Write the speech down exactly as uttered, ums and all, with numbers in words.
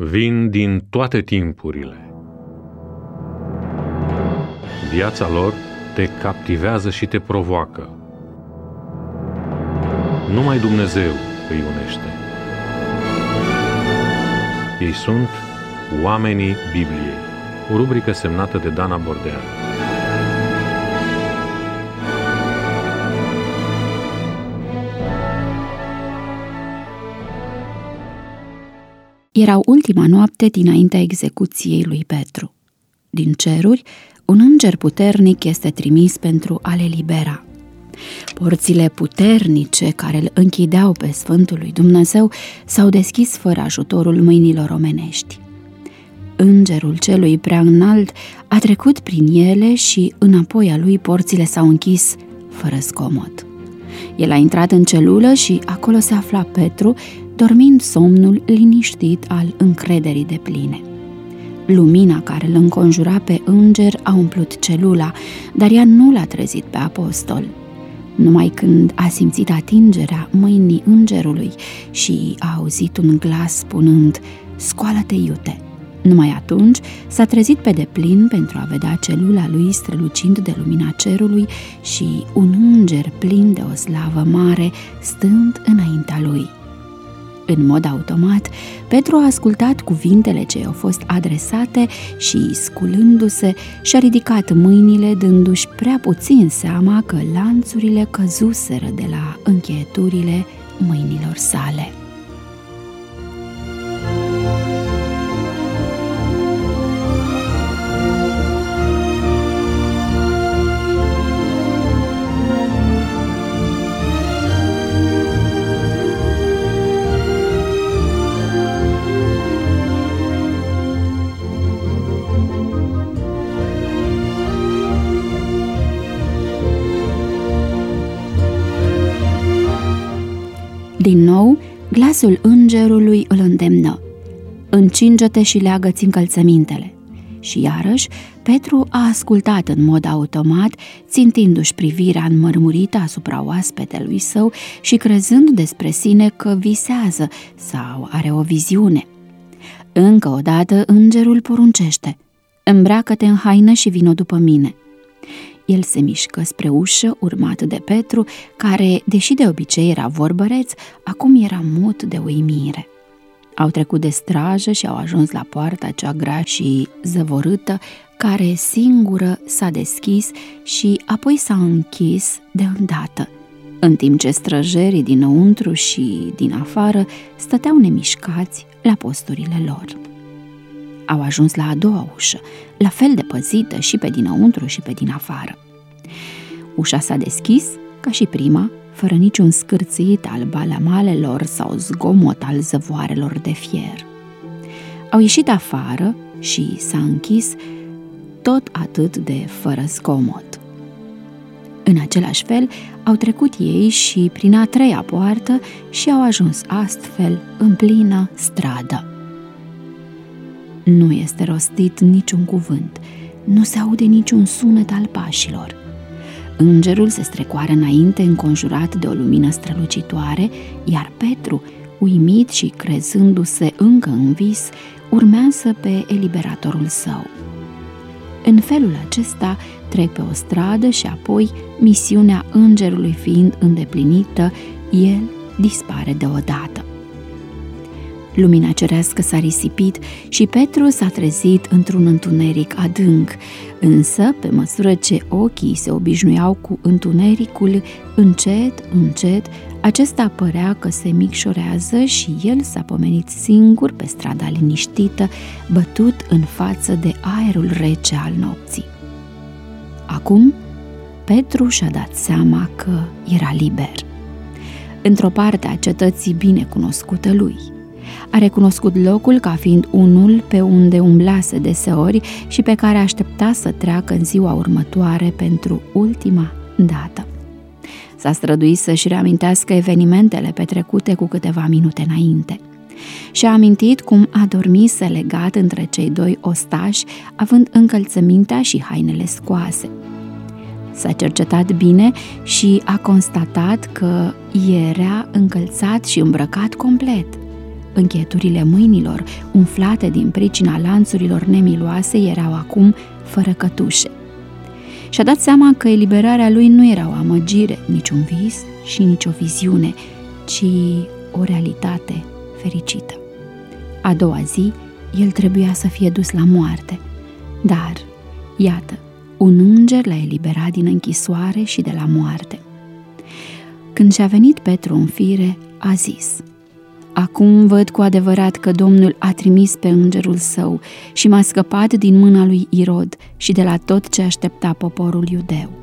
vin din toate timpurile. Viața lor te captivează și te provoacă. Numai Dumnezeu îi unește. Ei sunt Oamenii Bibliei, o rubrică semnată de Dana Bordean. Era ultima noapte dinaintea execuției lui Petru. Din ceruri, un înger puternic este trimis pentru a le libera. Porțile puternice care îl închideau pe Sfântul lui Dumnezeu s-au deschis fără ajutorul mâinilor omenești. Îngerul celui prea înalt a trecut prin ele și înapoi a lui porțile s-au închis fără zgomot. El a intrat în celulă și acolo se afla Petru, dormind somnul liniștit al încrederii depline. Lumina care îl înconjura pe înger a umplut celula, dar ea nu l-a trezit pe apostol. Numai când a simțit atingerea mâinii îngerului și a auzit un glas spunând: "Scoală-te, iute!" Numai atunci s-a trezit pe deplin pentru a vedea celula lui strălucind de lumina cerului și un înger plin de o slavă mare stând înaintea lui. În mod automat, Petru a ascultat cuvintele ce i-au fost adresate și, sculându-se, și-a ridicat mâinile, dându-și prea puțin seama că lanțurile căzuseră de la încheieturile mâinilor sale. Din nou, glasul îngerului îl îndemnă: "Încinge-te și leagă-ți încălțămintele." Și iarăși, Petru a ascultat în mod automat, țintindu-și privirea înmărmurită asupra oaspetelui său și crezând despre sine că visează sau are o viziune. Încă o dată, îngerul poruncește: "Îmbracă-te în haină și vino după mine." El se mișcă spre ușă, urmat de Petru, care, deși de obicei era vorbăreț, acum era mut de uimire. Au trecut de strajă și au ajuns la poarta cea grea și zăvorâtă, care singură s-a deschis și apoi s-a închis de îndată, în timp ce străjerii dinăuntru și din afară stăteau nemișcați la posturile lor. Au ajuns la a doua ușă, la fel de păzită și pe dinăuntru și pe din afară. Ușa s-a deschis, ca și prima, fără niciun scârțit al balamalelor sau zgomot al zăvoarelor de fier. Au ieșit afară și s-a închis tot atât de fără zgomot. În același fel au trecut ei și prin a treia poartă și au ajuns astfel în plină stradă. Nu este rostit niciun cuvânt, nu se aude niciun sunet al pașilor. Îngerul se strecoară înainte, înconjurat de o lumină strălucitoare, iar Petru, uimit și crezându-se încă în vis, urmează pe eliberatorul său. În felul acesta trec pe o stradă și apoi, misiunea îngerului fiind îndeplinită, el dispare deodată. Lumina cerească s-a risipit și Petru s-a trezit într-un întuneric adânc, însă, pe măsură ce ochii se obișnuiau cu întunericul, încet, încet, acesta părea că se micșorează și el s-a pomenit singur pe strada liniștită, bătut în față de aerul rece al nopții. Acum, Petru și-a dat seama că era liber. Într-o parte a cetății bine cunoscută lui. A recunoscut locul ca fiind unul pe unde umblase deseori și pe care aștepta să treacă în ziua următoare pentru ultima dată. S-a străduit să-și reamintească evenimentele petrecute cu câteva minute înainte. Și-a amintit cum adormise legat între cei doi ostași, având încălțămintea și hainele scoase. S-a cercetat bine și a constatat că era încălțat și îmbrăcat complet. Încheieturile mâinilor, umflate din pricina lanțurilor nemiloase, erau acum fără cătușe. Și-a dat seama că eliberarea lui nu era o amăgire, nici un vis și nici o viziune, ci o realitate fericită. A doua zi, el trebuia să fie dus la moarte, dar, iată, un înger l-a eliberat din închisoare și de la moarte. Când și-a venit Petru în fire, a zis: acum văd cu adevărat că Domnul a trimis pe îngerul său și m-a scăpat din mâna lui Irod și de la tot ce aștepta poporul iudeu.